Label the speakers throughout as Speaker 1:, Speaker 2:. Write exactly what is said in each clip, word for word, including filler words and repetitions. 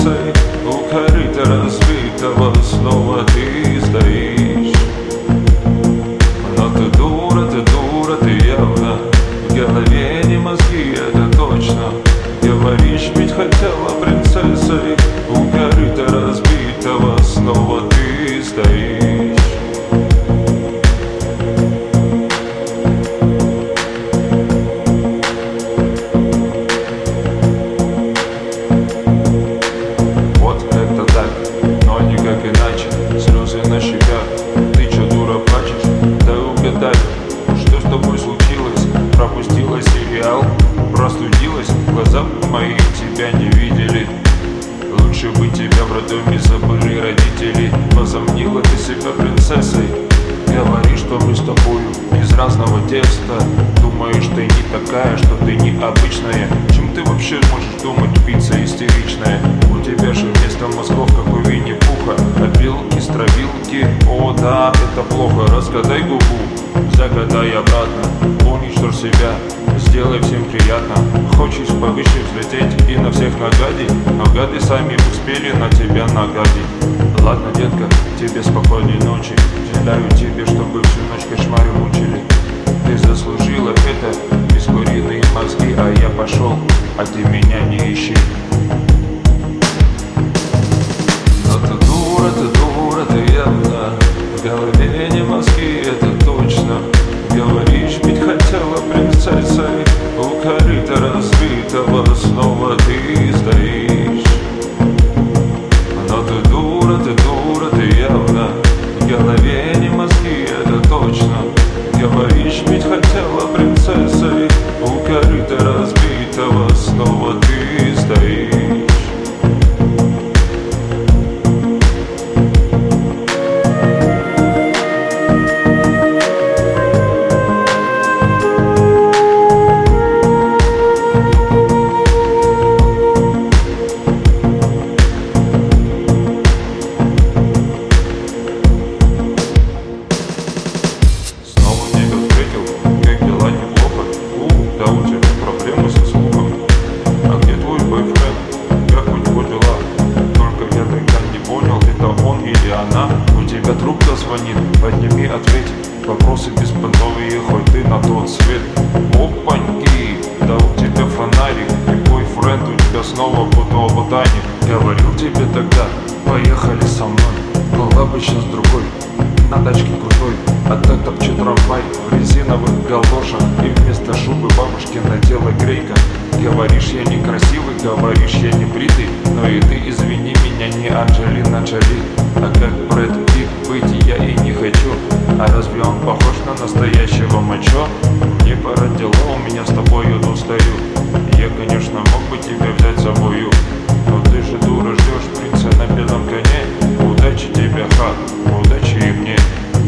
Speaker 1: принцессой, у корыта разбитого снова ты стоишь. Но ты дура, ты дура, ты явно, в голове не мозги, это точно. Говоришь, ведь хотела принцессой, у корыта разбитого снова ты стоишь. Вот это так, но никак иначе. Слезы на щеках, ты чё, дура, плачешь? Да угадай, что с тобой случилось? Пропустила сериал, простудилась, глаза мои тебя не видели. Лучше бы тебя в роддоме забыли родители. Возомнила ты себя принцессой, говоришь, что мы с тобою из разного теста. Думаешь, ты не такая, что ты необычная. Чем ты вообще можешь думать, пицца истеричная? У тебя же вместо мозгов, как у Винни-Пуха, опилки, стравилки, о да, это плохо. Разгадай губу, загадай обратно, уничтожь себя, сделай всем приятно. Хочешь повыше взлететь и на всех нагадить, но гады сами успели на тебя нагадить. Ладно, детка, тебе спокойной ночи. Желаю тебе, чтобы всю ночь кошмары мучили. Ты заслужила это, бескуриные мозги, а я пошел, а ты меня не ищи. Но ты дура, ты дура, ты явно, в голове не мозги, это точно. Говоришь, ведь хотела принцессой, у корыта разбитого снова ты стоишь. Но ты дура, ты дура, ты явно, в голове не мозги, это точно. Говоришь, ведь хотела принцессой, у корыта разбитого снова ты стоишь. У тебя трубка звонит, подними, ответь. Вопросы беспонтовые, хоть ты на тот свет. Опаньки, да у тебя фонарик, и бойфренд у тебя снова ботаник. Говорил тебе тогда, поехали со мной, была бы сейчас другой, на тачке крутой. А ты топчет трамвай в резиновых галошах, и вместо шубы бабушки надела грейка. Говоришь, я некрасивый, говоришь, я не бритый, но и ты, извини меня, не Анджелина Джоли. А как Брэд Питт быть я и не хочу. А разве он похож на настоящего мачо? Мне пора дела, у меня с тобою устаю. Я, конечно, мог бы тебя взять с собою, но ты же, дура, ждешь принца на белом коне. Удачи тебе, ха, удачи и мне.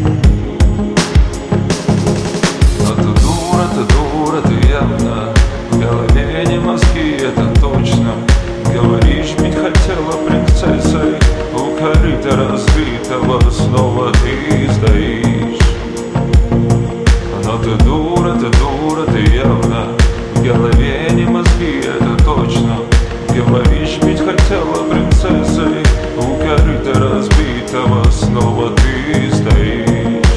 Speaker 1: Но ты дура, ты дура, ты явно, в голове не мозги, это точно. Говоришь, ведь хотела принцессой, у корыта разбитого снова ты стоишь. Но ты дура, ты дура, ты явно, в голове не мозги, это точно. Говоришь, ведь хотела принцессой, у корыта разбитого снова ты стоишь.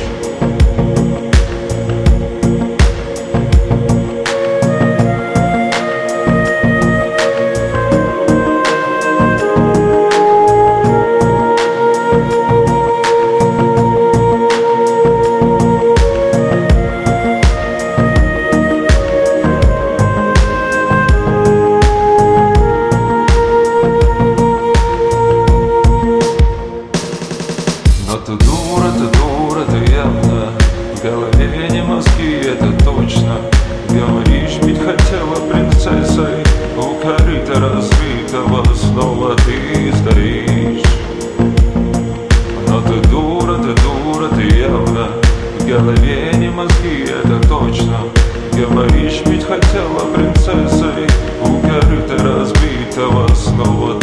Speaker 1: Ты дура, ты дура, ты явно, в голове не мозги, это точно. Говоришь, ведь хотела принцессой, у корыта разбитого снова ты стоишь. Но ты дура, ты дура, ты явно, в голове не мозги, это точно. Говоришь, ведь хотела принцессой, у корыта разбитого снова